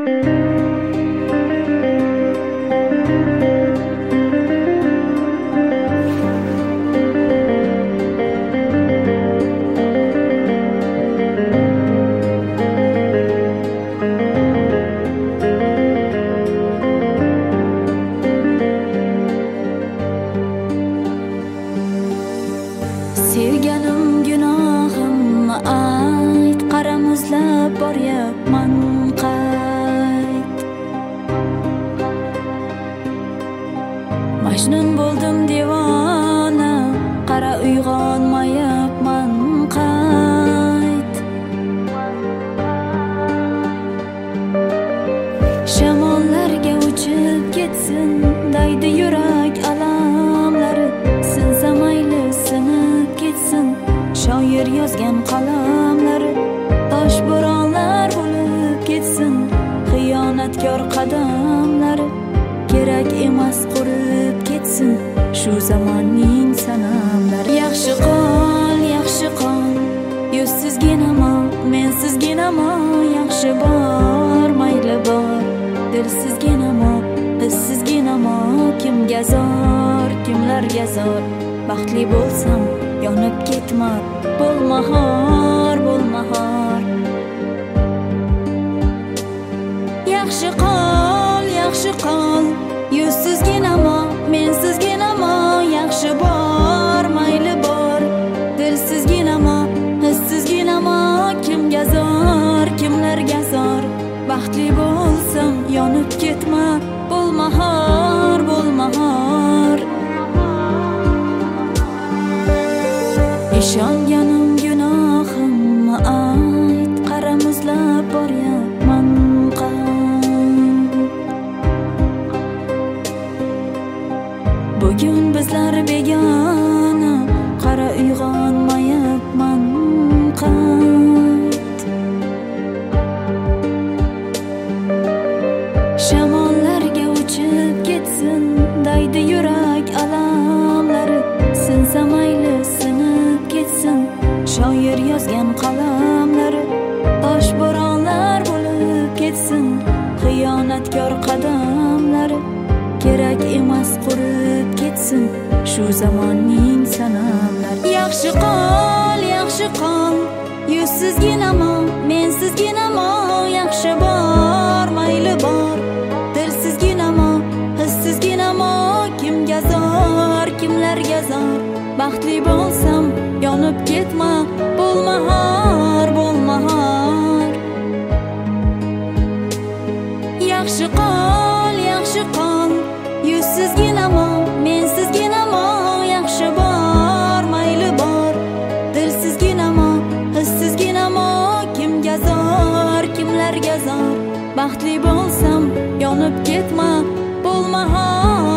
Sevganim gunohim ayt, qaramuzlab boryapman qayt. Majnun bo'ldim devona, qara uyg'onmayapman qayt. Shamollarga uchib ketsin daydi yurak alamlari, sinsa mayli sinib ketsin shoir yozgan qalamlari. Tosh bo'ronlar bo'lib ketsin xiyonatkor qadamlari, kerak emas qurib ketsin shu zamonning sanamlari. Yaxshi qol yuzsizginamo, mensizginamo, yaxshi bor mayli bor, dilsizginamo, hissizginamo, kimga zor, kimlarga zor. Baxtli bo'lsam yonib ketma, bo'lma xor. Yaxshi qol yuzsizginamo, mensizginamo, yaxshi bor mayli bor, dilsizginamo, hissizginamo, kimga zor, kimlarga zor. Baxtli bo'lsam yonib ketma, bo'lma xor. Ishonganim gunohim ayt, qaramuzlab boryapman qayt. Bugun bizlar begona, qara uyg'onmayapman qayt. Shamollarga uchib ketsin daydi yurak alamlari, sinsa mayli sinib ketsin shoir yozgan qalamlari. Tosh bo'ronlar bo'lib ketsin xiyonatkor qadamlari, kerak emas qurib ketsin shu zamonning sanamlari. Yaxshi qol yuzsizginamo, mensizginamo, yaxshi bor mayli bor, dilsizginamo, hissizginamo, kimga zor, kimlarga zor. Baxtli bo'lsam yonib ketma, bo'lma xor. Yaxshi qol yuzsizginamo, mensizginamo, yaxshi bor mayli bor, dilsizginamo, hissizginamo, kimga zor, kimlarga zor. Baxtli bo'lsam yonib ketma, bo'lma xor.